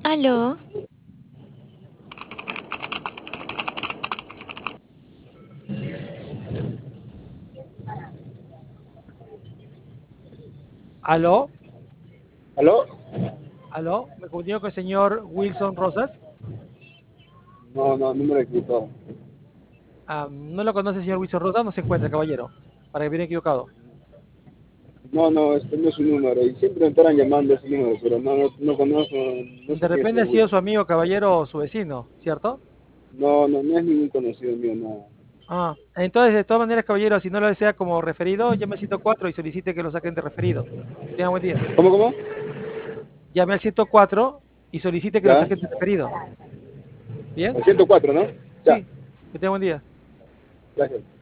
Aló, ¿Aló? ¿Aló? ¿Aló? ¿Me comunico con el señor Wilson Rosas? No, no, número equivocado. ¿No lo conoce, señor Wilson Rosas? No se encuentra, caballero. Para que viene equivocado. No, no, este no es su número. Y siempre me estarán llamando ese número, pero no conozco, no De sé quién es el repente ha señor sido su Wilson. amigo, caballero, o su vecino, ¿cierto? No, no, no es ningún conocido mío, no. Entonces, de todas maneras, caballero, si no lo desea como referido, llame al 104 y solicite que lo saquen de referido. Que tenga buen día. ¿Cómo, cómo? Llame al 104 y solicite que lo Ya, saquen de referido. ¿Bien? al 104, ¿no? Ya, Sí, que tenga buen día. gracias.